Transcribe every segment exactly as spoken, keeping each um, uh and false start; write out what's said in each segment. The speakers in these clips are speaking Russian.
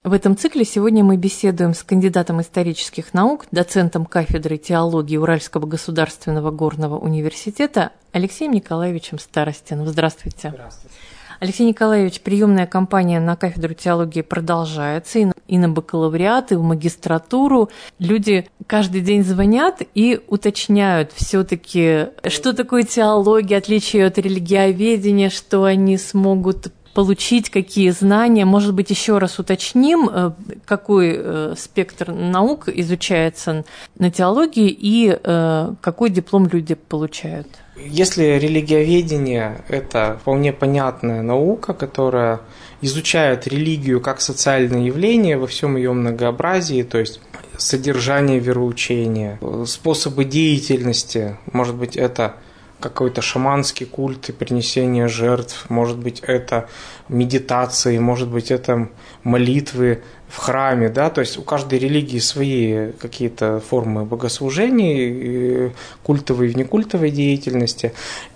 В этом цикле сегодня мы беседуем с кандидатом исторических наук, доцентом кафедры теологии Уральского государственного горного университета Алексеем Николаевичем Старостиным. Здравствуйте. Здравствуйте. Алексей Николаевич, приемная кампания на кафедру теологии продолжается, и на, и на бакалавриат, и в магистратуру. Люди каждый день звонят и уточняют все-таки, что такое теология, отличие от религиоведения, что они смогут получить, какие знания. Может быть, еще раз уточним, какой спектр наук изучается на теологии и какой диплом люди получают. Если религиоведение – это вполне понятная наука, которая изучает религию как социальное явление во всем ее многообразии, то есть содержание вероучения, способы деятельности, может быть, это какой-то шаманский культ и принесение жертв, может быть, это медитации, может быть, это молитвы в храме, да, то есть у каждой религии свои какие-то формы богослужений, культовой и внекультовой деятельности,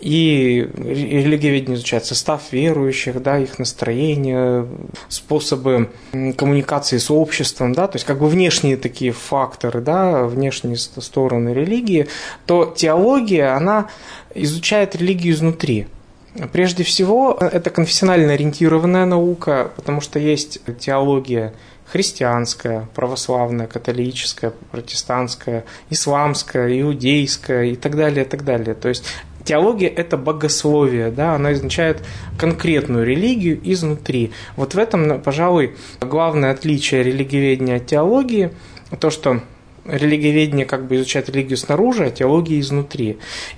и религиоведение изучает состав верующих, да, их настроение, способы коммуникации с обществом, да, то есть как бы внешние такие факторы, да, внешние стороны религии, то теология, она изучает религию изнутри. Прежде всего, это конфессионально ориентированная наука, потому что есть теология христианская, православная, католическая, протестантская, исламская, иудейская и так далее, и так далее. То есть теология – это богословие, да, она означает конкретную религию изнутри. Вот в этом, пожалуй, главное отличие религиоведения от теологии, то, что религиоведение как бы изучает религию снаружи, а теология изнутри.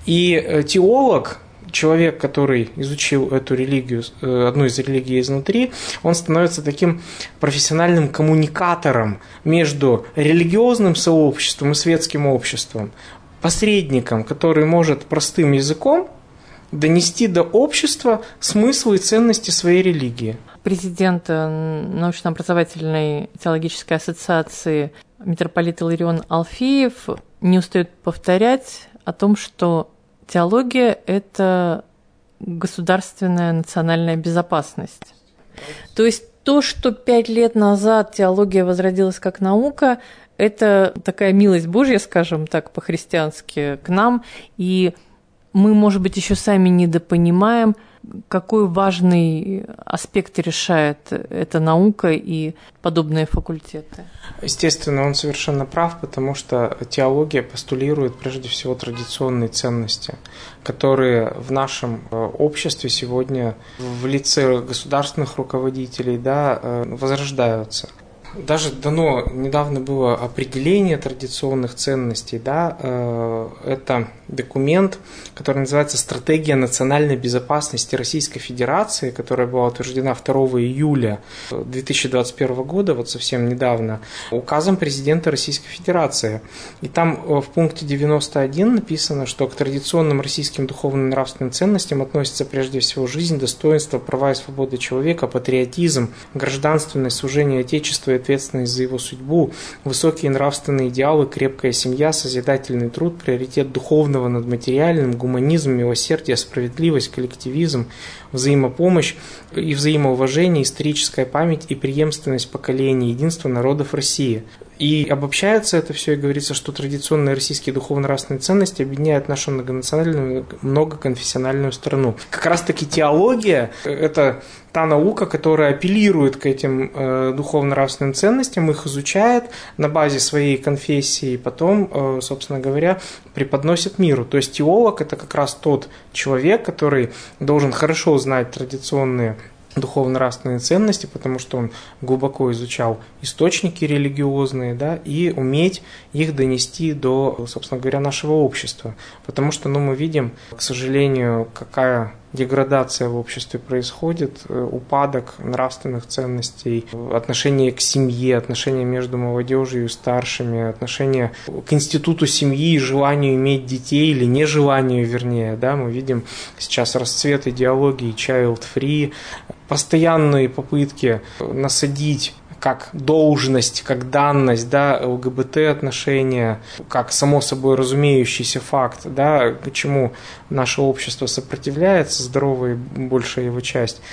И теолог, человек, который изучил эту религию, одну из религий изнутри, он становится таким профессиональным коммуникатором между религиозным сообществом и светским обществом, посредником, который может простым языком донести до общества смысл и ценности своей религии. Президент научно-образовательной теологической ассоциации митрополит Илларион Алфеев не устает повторять о том, что теология – это государственная национальная безопасность. То есть то, что пять лет назад теология возродилась как наука, это такая милость Божья, скажем так, по-христиански к нам, и мы, может быть, еще сами недопонимаем, какой важный аспект решает эта наука и подобные факультеты. Естественно, он совершенно прав, потому что теология постулирует прежде всего традиционные ценности, которые в нашем обществе сегодня в лице государственных руководителей, да, возрождаются. Даже дано недавно было определение традиционных ценностей, да, это документ, который называется «Стратегия национальной безопасности Российской Федерации», которая была утверждена второго июля две тысячи двадцать первого года, вот совсем недавно, указом президента Российской Федерации. И там в пункте девяносто один написано, что к традиционным российским духовно-нравственным ценностям относятся прежде всего жизнь, достоинство, права и свободы человека, патриотизм, гражданственность, служение Отечеству и ответственность за его судьбу, высокие нравственные идеалы, крепкая семья, созидательный труд, приоритет духовного над материальным, гуманизм, милосердие, справедливость, коллективизм, взаимопомощь и взаимоуважение, историческая память и преемственность поколений, единство народов России. И обобщается это все, и говорится, что традиционные российские духовно-нравственные ценности объединяют нашу многонациональную, многоконфессиональную страну. Как раз-таки теология – это та наука, которая апеллирует к этим э, духовно-нравственным ценностям, их изучает на базе своей конфессии, и потом, э, собственно говоря, преподносит миру. То есть теолог – это как раз тот человек, который должен хорошо знать традиционные духовно-нравственные ценности, потому что он глубоко изучал источники религиозные, да, и уметь их донести до, собственно говоря, нашего общества. Потому что, ну, мы видим, к сожалению, какая деградация в обществе происходит, упадок нравственных ценностей, отношение к семье, отношение между молодежью и старшими, отношение к институту семьи, желанию иметь детей или нежеланию, вернее, да, мы видим сейчас расцвет идеологии child-free, постоянные попытки насадить как должность, как данность, да, ЛГБТ-отношения, как само собой разумеющийся факт, да, почему наше общество сопротивляется, здоровая большая его часть.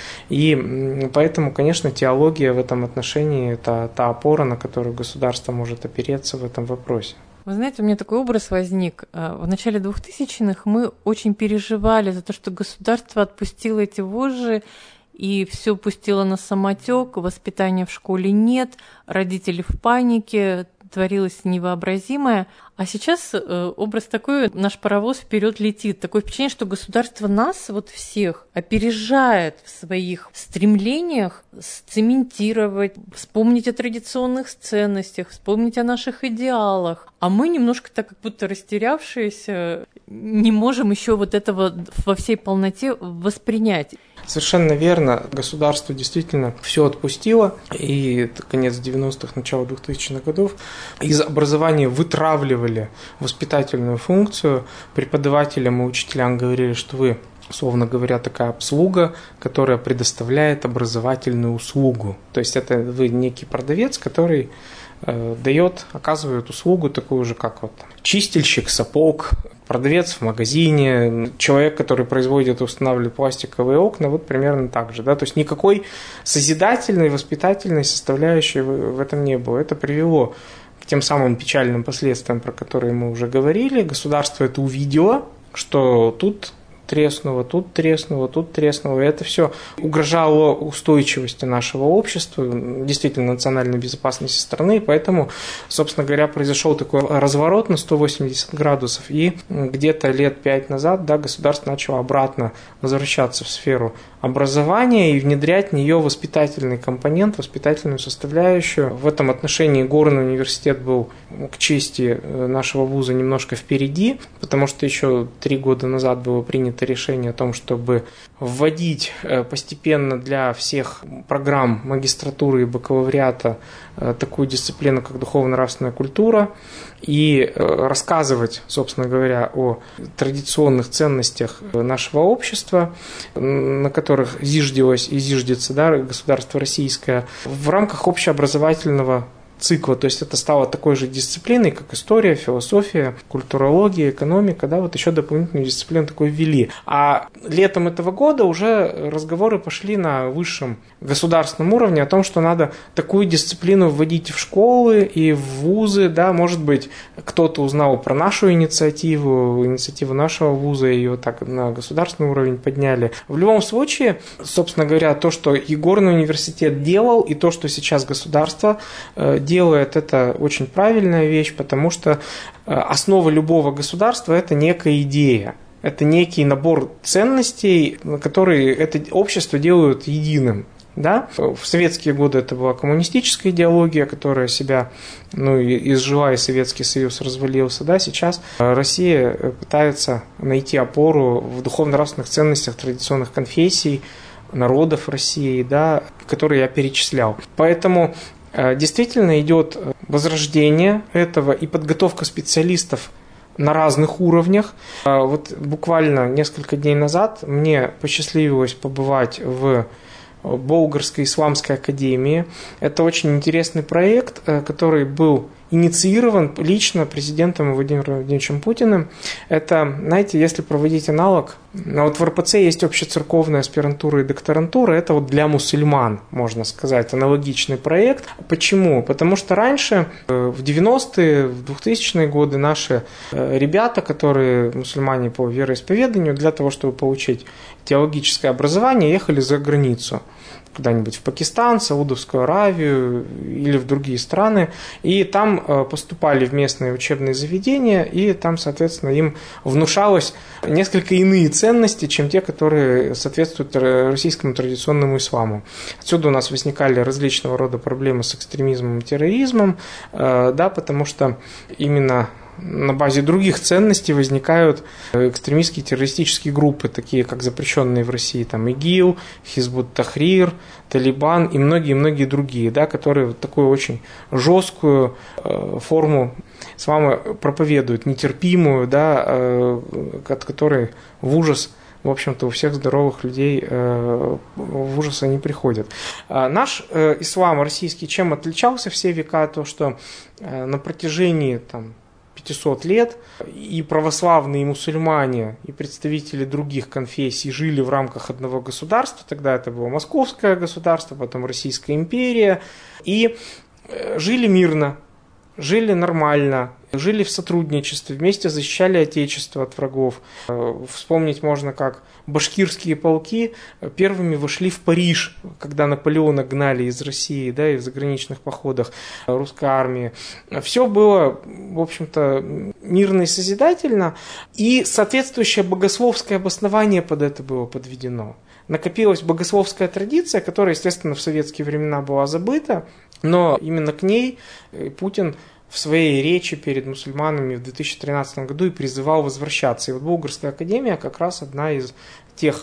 И поэтому, конечно, теология в этом отношении – это та опора, на которую государство может опереться в этом вопросе. Вы знаете, у меня такой образ возник. В начале двухтысячных мы очень переживали за то, что государство отпустило эти вожжи и все пустило на самотек, воспитания в школе нет, родители в панике, творилось невообразимое. А сейчас образ такой, наш паровоз вперед летит. Такое впечатление, что государство нас, вот всех, опережает в своих стремлениях сцементировать, вспомнить о традиционных ценностях, вспомнить о наших идеалах. А мы немножко так, как будто растерявшиеся, не можем еще вот этого во всей полноте воспринять. Совершенно верно. Государство действительно все отпустило, и конец девяностых, начало двухтысячных годов из образования вытравливали воспитательную функцию. Преподавателям и учителям говорили, что вы, условно говоря, такая обслуга, которая предоставляет образовательную услугу. То есть это вы некий продавец, который э, дает, оказывает услугу такую же, как вот чистильщик сапог, продавец в магазине, человек, который производит и устанавливает пластиковые окна, вот примерно так же. Да? То есть никакой созидательной, воспитательной составляющей в этом не было. Это привело к тем самым печальным последствиям, про которые мы уже говорили. Государство это увидело, что тут треснуло, тут треснуло, тут треснуло. И это все угрожало устойчивости нашего общества, действительно национальной безопасности страны. Поэтому, собственно говоря, произошел такой разворот на сто восемьдесят градусов. И где-то лет пять назад, да, государство начало обратно возвращаться в сферу образования и внедрять в нее воспитательный компонент, воспитательную составляющую. В этом отношении Горный университет был, к чести нашего вуза, немножко впереди, потому что еще три года назад было принято решение о том, чтобы вводить постепенно для всех программ магистратуры и бакалавриата такую дисциплину, как духовно-нравственная культура, и рассказывать, собственно говоря, о традиционных ценностях нашего общества, на которых зиждилось и зиждется, да, государство российское, в рамках общеобразовательного цикла. То есть это стало такой же дисциплиной, как история, философия, культурология, экономика, да, вот еще дополнительную дисциплину такой ввели. А летом этого года уже разговоры пошли на высшем государственном уровне о том, что надо такую дисциплину вводить в школы и в вузы, да, может быть, кто-то узнал про нашу инициативу, инициативу нашего вуза, ее так на государственный уровень подняли. В любом случае, собственно говоря, то, что Егорный университет делал, и то, что сейчас государство делает, это очень правильная вещь, потому что основа любого государства – это некая идея. Это некий набор ценностей, которые это общество делают единым. Да? В советские годы это была коммунистическая идеология, которая себя, ну, изжила, и Советский Союз развалился. Да? Сейчас Россия пытается найти опору в духовно-нравственных ценностях традиционных конфессий, народов России, да, которые я перечислял. Поэтому действительно идет возрождение этого и подготовка специалистов на разных уровнях. Вот буквально несколько дней назад мне посчастливилось побывать в Болгарской исламской академии. Это очень интересный проект, который был инициирован лично президентом Владимиром Владимировичем Путиным. Это, знаете, если проводить аналог, вот в эр пэ цэ есть общецерковная аспирантура и докторантура, это вот для мусульман, можно сказать, аналогичный проект. Почему? Потому что раньше, в девяностые, в двухтысячные годы, наши ребята, которые мусульмане по вероисповеданию, для того, чтобы получить теологическое образование, ехали за границу. Куда-нибудь в Пакистан, Саудовскую Аравию или в другие страны, и там поступали в местные учебные заведения, и там, соответственно, им внушалось несколько иные ценности, чем те, которые соответствуют российскому традиционному исламу. Отсюда у нас возникали различного рода проблемы с экстремизмом и терроризмом, да, потому что именно на базе других ценностей возникают экстремистские террористические группы, такие как запрещенные в России там ИГИЛ, Хизбут Тахрир, Талибан и многие-многие другие, да, которые вот такую очень жесткую э, форму ислама проповедуют, нетерпимую, да, э, от которой в ужас в общем-то, у всех здоровых людей в ужас они приходят. Наш ислам российский чем отличался все века? То, что на протяжении там, пятьсот лет и православные, и мусульмане, и представители других конфессий жили в рамках одного государства. Тогда это было Московское государство, потом Российская империя. И жили мирно, жили нормально, жили в сотрудничестве, вместе защищали Отечество от врагов. Вспомнить можно, как башкирские полки первыми вошли в Париж, когда Наполеона гнали из России, да, и в заграничных походах русской армии. Все было, в общем-то, мирно и созидательно, и соответствующее богословское обоснование под это было подведено. Накопилась богословская традиция, которая, естественно, в советские времена была забыта, но именно к ней Путин в своей речи перед мусульманами в две тысячи тринадцатом году и призывал возвращаться. И вот Булгарская академия как раз одна из тех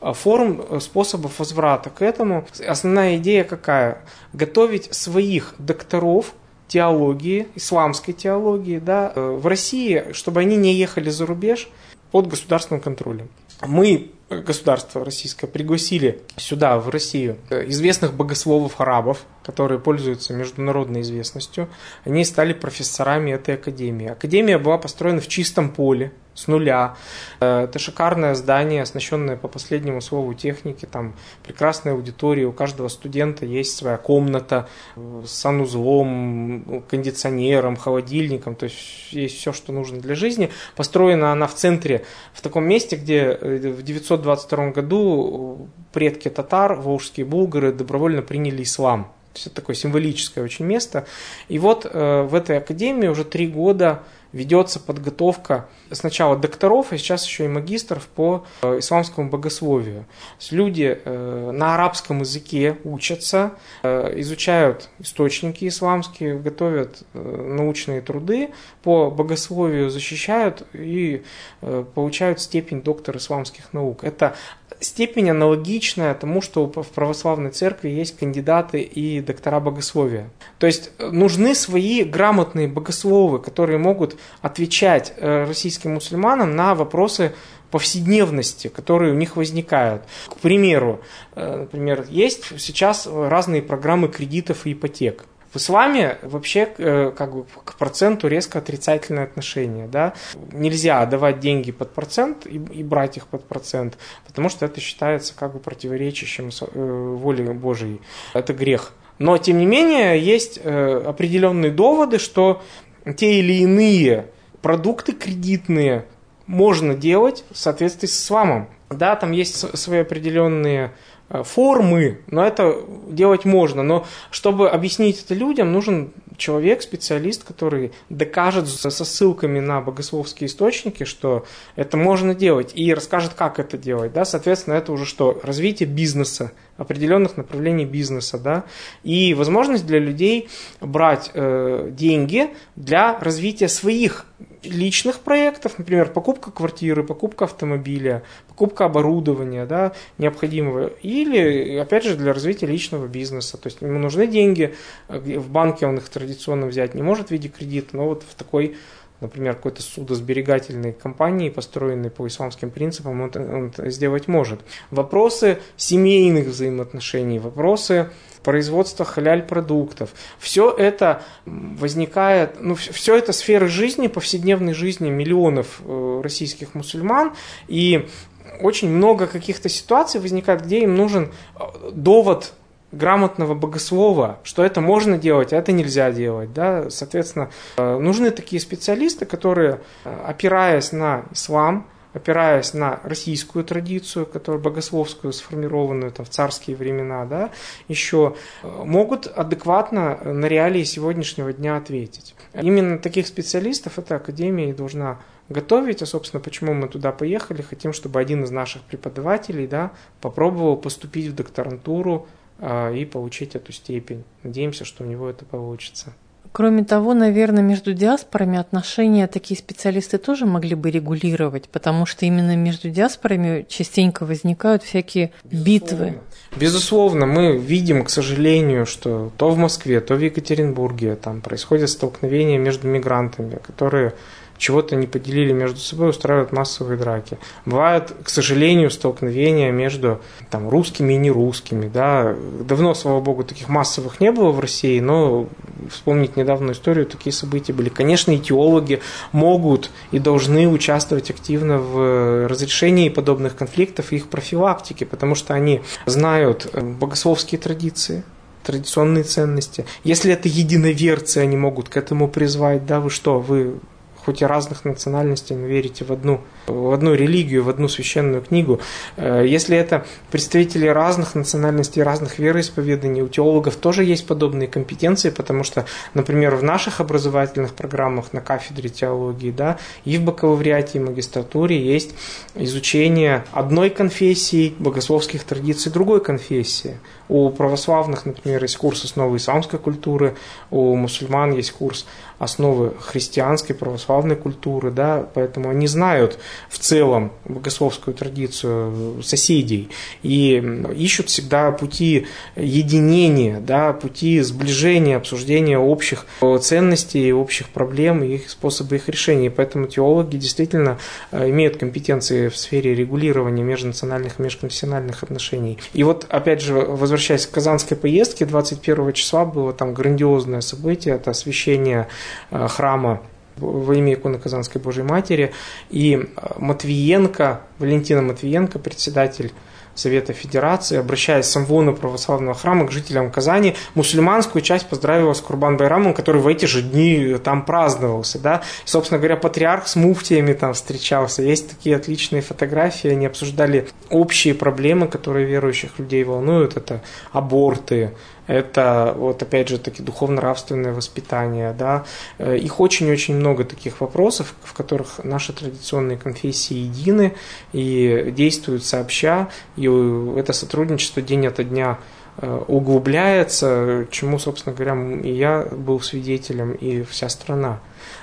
форм, способов возврата к этому. Основная идея какая? Готовить своих докторов теологии, исламской теологии, да, в России, чтобы они не ехали за рубеж под государственным контролем. Мы, государство российское, пригласили сюда, в Россию, известных богословов-арабов, которые пользуются международной известностью. Они стали профессорами этой академии. Академия была построена в чистом поле, с нуля. Это шикарное здание, оснащенное по последнему слову техники, там прекрасная аудитория, у каждого студента есть своя комната с санузлом, кондиционером, холодильником, то есть есть все, что нужно для жизни. Построена она в центре, в таком месте, где в девятьсот двадцать втором году предки татар, волжские булгары, добровольно приняли ислам. То есть это такое символическое очень место. И вот э, в этой академии уже три года ведется подготовка сначала докторов, а сейчас еще и магистров по э, исламскому богословию. То есть люди э, на арабском языке учатся, э, изучают источники исламские, готовят э, научные труды по богословию, защищают и э, получают степень доктора исламских наук. Это степень аналогичная тому, что в православной церкви есть кандидаты и доктора богословия. То есть нужны свои грамотные богословы, которые могут отвечать российским мусульманам на вопросы повседневности, которые у них возникают. К примеру, например, есть сейчас разные программы кредитов и ипотек. В исламе вообще как бы, к проценту резко отрицательное отношение. Да? Нельзя давать деньги под процент и, и брать их под процент, потому что это считается как бы противоречащим воле Божией. Это грех. Но, тем не менее, есть определенные доводы, что те или иные продукты кредитные можно делать в соответствии с исламом. Да, там есть свои определенные формы, но это делать можно. Но чтобы объяснить это людям, нужен человек, специалист, который докажет со ссылками на богословские источники, что это можно делать, и расскажет, как это делать. Да? Соответственно, это уже что? Развитие бизнеса, определенных направлений бизнеса. Да? И возможность для людей брать э, деньги для развития своих личных проектов, например, покупка квартиры, покупка автомобиля, покупка оборудования, да, необходимого, или, опять же, для развития личного бизнеса. То есть ему нужны деньги, в банке он их традиционно взять не может в виде кредита, но вот в такой, например, какой-то судосберегательной компании, построенной по исламским принципам, он, он это сделать может. Вопросы семейных взаимоотношений, вопросы производства халяль-продуктов. Все это возникает, ну, все это сферы жизни, повседневной жизни миллионов российских мусульман, и очень много каких-то ситуаций возникает, где им нужен довод грамотного богослова, что это можно делать, а это нельзя делать. Да? Соответственно, нужны такие специалисты, которые, опираясь на ислам, опираясь на российскую традицию, которую богословскую, сформированную там, в царские времена, да, еще могут адекватно на реалии сегодняшнего дня ответить. Именно таких специалистов эта академия и должна готовить, а, собственно, почему мы туда поехали, хотим, чтобы один из наших преподавателей, да, попробовал поступить в докторантуру а, и получить эту степень. Надеемся, что у него это получится. Кроме того, наверное, между диаспорами отношения такие специалисты тоже могли бы регулировать, потому что именно между диаспорами частенько возникают всякие Безусловно. битвы. Безусловно, мы видим, к сожалению, что то в Москве, то в Екатеринбурге там происходят столкновения между мигрантами, которые чего-то не поделили между собой, устраивают массовые драки. Бывают, к сожалению, столкновения между там, русскими и нерусскими. Да. Давно, слава богу, таких массовых не было в России, но вспомнить недавнюю историю, такие события были. Конечно, и теологи могут и должны участвовать активно в разрешении подобных конфликтов и их профилактике, потому что они знают богословские традиции, традиционные ценности. Если это единоверцы, они могут к этому призвать. Да, вы что, вы... хоть и разных национальностей, но верите в одну, в одну религию, в одну священную книгу. Если это представители разных национальностей, разных вероисповеданий, у теологов тоже есть подобные компетенции, потому что, например, в наших образовательных программах на кафедре теологии, да, и в бакалавриате, и магистратуре есть изучение одной конфессии, богословских традиций другой конфессии. У православных, например, есть курс «Основы исламской культуры», у мусульман есть курс «Основы христианской православной культуры», да, поэтому они знают в целом богословскую традицию соседей и ищут всегда пути единения, да, пути сближения, обсуждения общих ценностей, общих проблем и их способы их решения. И поэтому теологи действительно имеют компетенции в сфере регулирования межнациональных и межконфессиональных отношений. И вот, опять же, возвращаясь к казанской поездке, двадцать первого числа было там грандиозное событие, это освящение храма во имя иконы Казанской Божьей Матери, и Матвиенко, Валентина Матвиенко, председатель Совета Федерации, обращаясь с амвону православного храма к жителям Казани, мусульманскую часть поздравила с Курбан-байрамом, который в эти же дни там праздновался. Да? И, собственно говоря, патриарх с муфтиями там встречался. Есть такие отличные фотографии, они обсуждали общие проблемы, которые верующих людей волнуют. Это аборты, это, вот опять же, таки духовно-нравственное воспитание. Да? Их очень-очень много таких вопросов, в которых наши традиционные конфессии едины и действуют сообща, и это сотрудничество день ото дня углубляется, чему, собственно говоря, и я был свидетелем, и вся страна.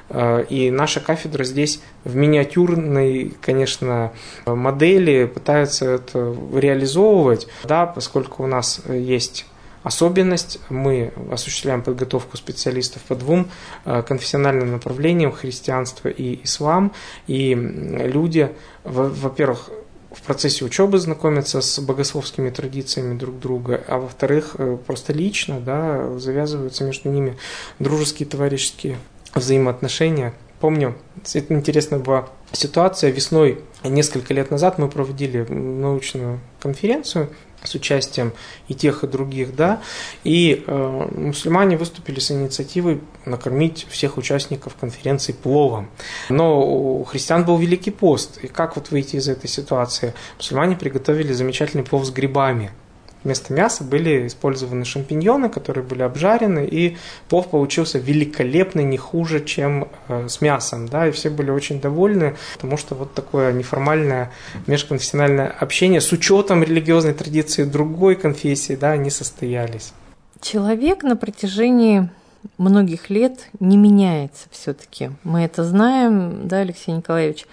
И наша кафедра здесь в миниатюрной, конечно, модели пытается это реализовывать, да, поскольку у нас есть особенность, мы осуществляем подготовку специалистов по двум конфессиональным направлениям, христианство и ислам, и люди, во-первых, в процессе учебы знакомятся с богословскими традициями друг друга, а во-вторых, просто лично, да, завязываются между ними дружеские, товарищеские взаимоотношения. Помню, интересная была ситуация, весной несколько лет назад мы проводили научную конференцию с участием и тех, и других, да, и э, мусульмане выступили с инициативой накормить всех участников конференции пловом. Но у христиан был Великий пост, и как вот выйти из этой ситуации? Мусульмане приготовили замечательный плов с грибами. Вместо мяса были использованы шампиньоны, которые были обжарены, и плов получился великолепный, не хуже, чем э, с мясом. Да, и все были очень довольны, потому что вот такое неформальное межконфессиональное общение с учетом религиозной традиции другой конфессии, да, не состоялись. Человек на протяжении многих лет не меняется все-таки. Мы это знаем, да, Алексей Николаевич?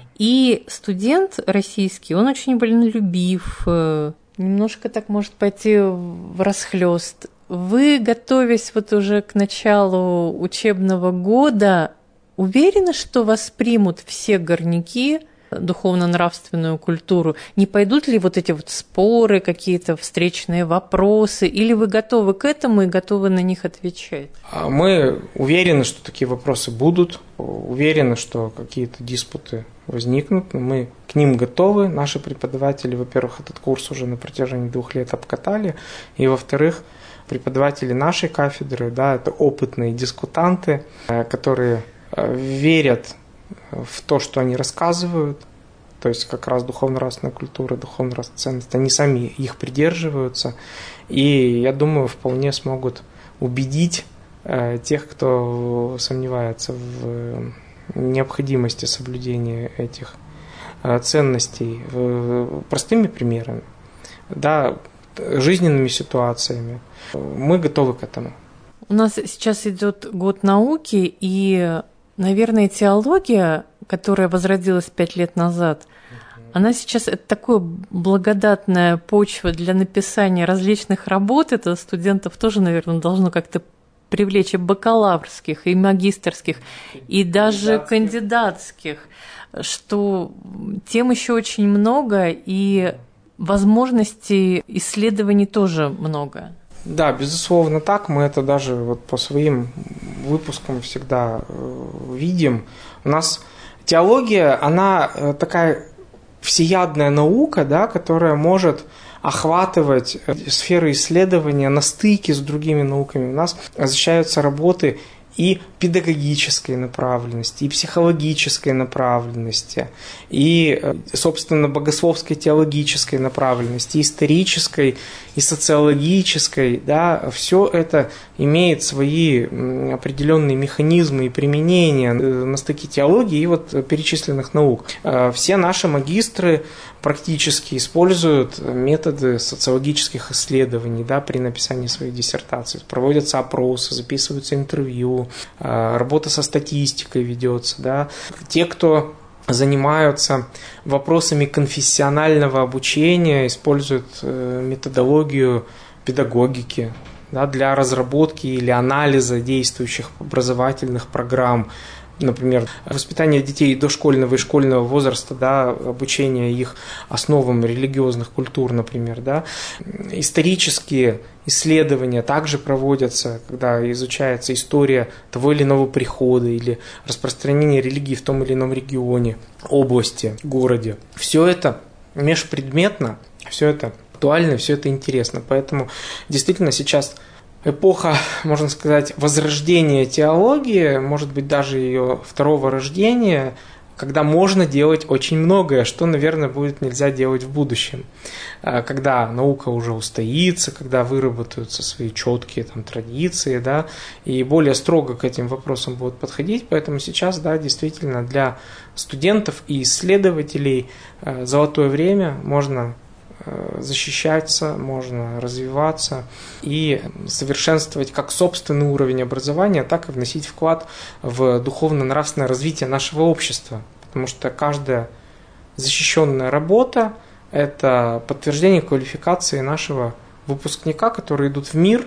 И студент российский, он очень вольнолюбив, немножко так может пойти в расхлёст. Вы, готовясь вот уже к началу учебного года, уверены, что воспримут все горняки духовно-нравственную культуру? Не пойдут ли вот эти вот споры, какие-то встречные вопросы? Или вы готовы к этому и готовы на них отвечать? Мы уверены, что такие вопросы будут, уверены, что какие-то диспуты возникнут, но мы к ним готовы. Наши преподаватели, во-первых, этот курс уже на протяжении двух лет обкатали, и, во-вторых, преподаватели нашей кафедры, да, это опытные дискутанты, которые верят в то, что они рассказывают, то есть как раз духовно-нравственная культура, духовно-нравственная ценность, они сами их придерживаются, и, я думаю, вполне смогут убедить тех, кто сомневается в необходимости соблюдения этих ценностей простыми примерами, да, жизненными ситуациями. Мы готовы к этому. У нас сейчас идет год науки, и, наверное, теология, которая возродилась пять лет назад, она сейчас это такая благодатная почва для написания различных работ. Это студентов тоже, наверное, должно как-то привлечь и бакалаврских, и магистерских, и даже кандидатских, что тем еще очень много, и возможностей исследований тоже много. Да, безусловно так. Мы это даже вот по своим выпускам всегда видим. У нас теология, она такая всеядная наука, да, которая может охватывать сферы исследования на стыке с другими науками. У нас освещаются работы и педагогической направленности, и психологической направленности, и, собственно, богословской теологической направленности, и исторической, и социологической. Да, все это имеет свои определенные механизмы и применения на стыке теологии и вот перечисленных наук. Все наши магистры практически используют методы социологических исследований, да, при написании своих диссертаций. Проводятся опросы, записываются интервью, работа со статистикой ведется. Да. Те, кто занимаются вопросами конфессионального обучения, используют методологию педагогики, да, для разработки или анализа действующих образовательных программ. Например, воспитание детей дошкольного и школьного возраста, да, обучение их основам религиозных культур, например. Да. Исторические исследования также проводятся, когда изучается история того или иного прихода или распространение религии в том или ином регионе, области, городе. Все это межпредметно, все это актуально, все это интересно. Поэтому действительно сейчас эпоха, можно сказать, возрождения теологии, может быть, даже ее второго рождения, когда можно делать очень многое, что, наверное, будет нельзя делать в будущем. Когда наука уже устоится, когда выработаются свои четкие там, традиции, да, и более строго к этим вопросам будут подходить. Поэтому сейчас, да, действительно, для студентов и исследователей золотое время, можно защищаться, можно развиваться и совершенствовать как собственный уровень образования, так и вносить вклад в духовно-нравственное развитие нашего общества. Потому что каждая защищенная работа – это подтверждение квалификации нашего выпускника, которые идут в мир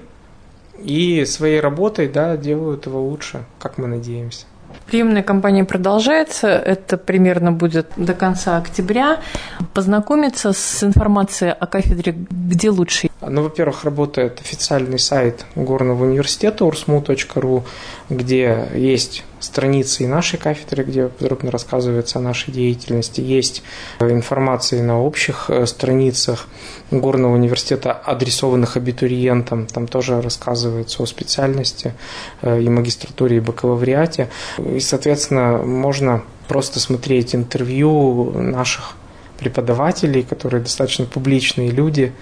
и своей работой, да, делают его лучше, как мы надеемся. Приемная кампания продолжается, это примерно будет до конца октября. Познакомиться с информацией о кафедре где лучше? Ну, во-первых, работает официальный сайт Горного университета ур эс эм у точка ру, где есть страницы и нашей кафедры, где подробно рассказывается о нашей деятельности. Есть информация на общих страницах Горного университета, адресованных абитуриентам. Там тоже рассказывается о специальности и магистратуре, и бакалавриате. И, соответственно, можно просто смотреть интервью наших преподавателей, которые достаточно публичные люди,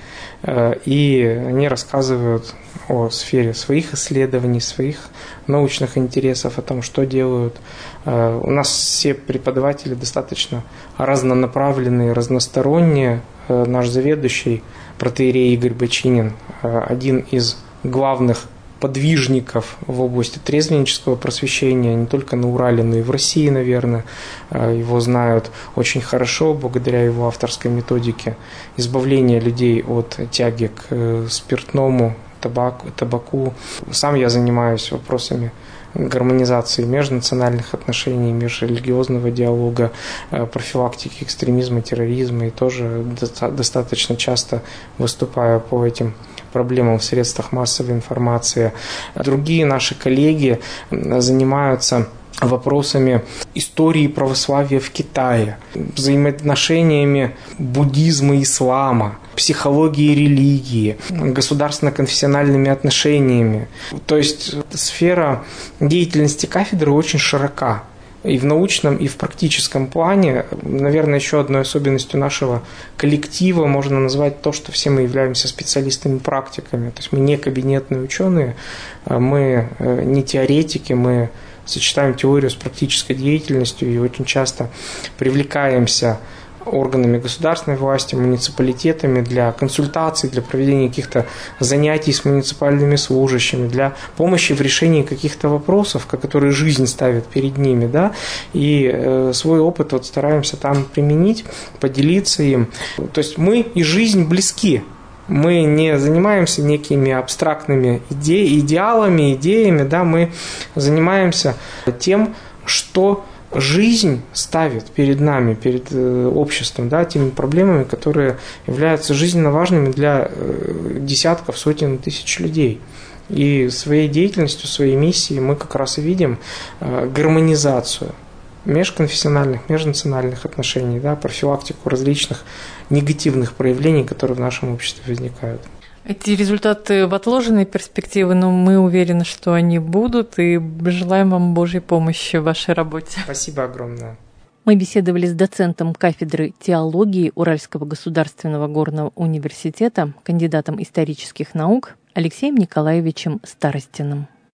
и они рассказывают о сфере своих исследований, своих научных интересов, о том, что делают. У нас все преподаватели достаточно разнонаправленные, разносторонние. Наш заведующий, протоиерей Игорь Бочинин, один из главных подвижников в области трезвеннического просвещения не только на Урале, но и в России, наверное. Его знают очень хорошо благодаря его авторской методике избавления людей от тяги к спиртному, табаку, табаку. Сам я занимаюсь вопросами гармонизации межнациональных отношений, межрелигиозного диалога, профилактики экстремизма, терроризма, и тоже достаточно часто выступаю по этим проблемам в средствах массовой информации. Другие наши коллеги занимаются вопросами истории православия в Китае, взаимоотношениями буддизма и ислама, психологии религии, государственно-конфессиональными отношениями. То есть сфера деятельности кафедры очень широка. И в научном, и в практическом плане. Наверное, еще одной особенностью нашего коллектива можно назвать то, что все мы являемся специалистами-практиками. То есть мы не кабинетные ученые, мы не теоретики, мы сочетаем теорию с практической деятельностью и очень часто привлекаемся органами государственной власти, муниципалитетами для консультаций, для проведения каких-то занятий с муниципальными служащими, для помощи в решении каких-то вопросов, которые жизнь ставит перед ними, да, и э, свой опыт вот стараемся там применить, поделиться им. То есть мы и жизнь близки. Мы не занимаемся некими абстрактными иде- идеалами, идеями, да, мы занимаемся тем, что жизнь ставит перед нами, перед обществом, да, теми проблемами, которые являются жизненно важными для десятков, сотен тысяч людей. И своей деятельностью, своей миссией мы как раз и видим гармонизацию межконфессиональных, межнациональных отношений, да, профилактику различных негативных проявлений, которые в нашем обществе возникают. Эти результаты в отложенной перспективе, но мы уверены, что они будут, и желаем вам Божьей помощи в вашей работе. Спасибо огромное. Мы беседовали с доцентом кафедры теологии Уральского государственного горного университета, кандидатом исторических наук Алексеем Николаевичем Старостиным.